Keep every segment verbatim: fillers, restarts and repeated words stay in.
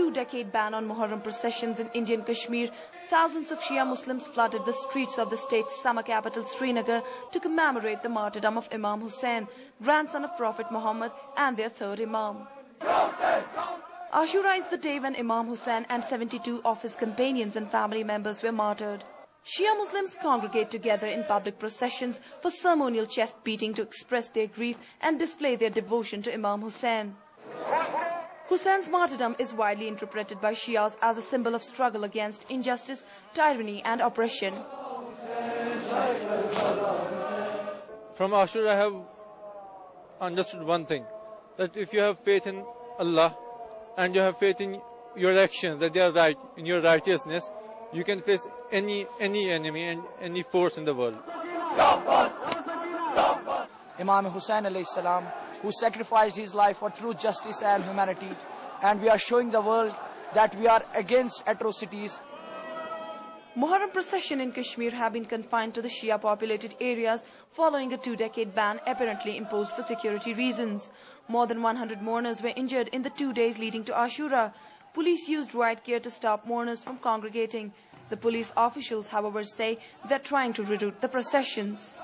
two-decade ban on Muharram processions in Indian Kashmir, thousands of Shia Muslims flooded the streets of the state's summer capital Srinagar to commemorate the martyrdom of Imam Hussain, grandson of Prophet Muhammad and their third Imam. Ashura is the day when Imam Hussain and seventy-two of his companions and family members were martyred. Shia Muslims congregate together in public processions for ceremonial chest beating to express their grief and display their devotion to Imam Hussain. Hussein's martyrdom is widely interpreted by Shias as a symbol of struggle against injustice, tyranny and oppression. From Ashura I have understood one thing, that if you have faith in Allah and you have faith in your actions, that they are right, in your righteousness, you can face any any enemy and any force in the world. Imam Hussain alayhi salam, who sacrificed his life for true justice and humanity, and we are showing the world that we are against atrocities. Muharram procession in Kashmir have been confined to the Shia populated areas following a two-decade ban apparently imposed for security reasons. More than one hundred mourners were injured in the two days leading to Ashura. Police used riot gear to stop mourners from congregating. The police officials, however, say they're trying to reroute the processions.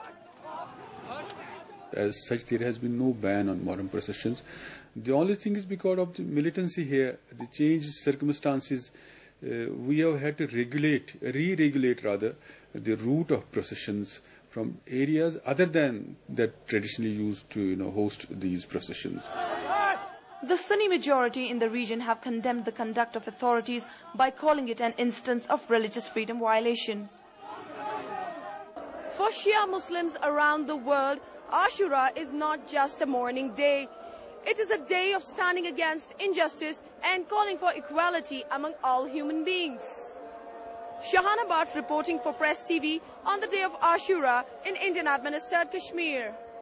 As such, there has been no ban on Muharram processions. The only thing is because of the militancy here, the changed circumstances, uh, we have had to regulate, re-regulate rather, the route of processions from areas other than that traditionally used to, you know, host these processions. The Sunni majority in the region have condemned the conduct of authorities by calling it an instance of religious freedom violation. For Shia Muslims around the world, Ashura is not just a mourning day. It is a day of standing against injustice and calling for equality among all human beings. Shahana Bhatt reporting for Press T V on the day of Ashura in Indian administered Kashmir.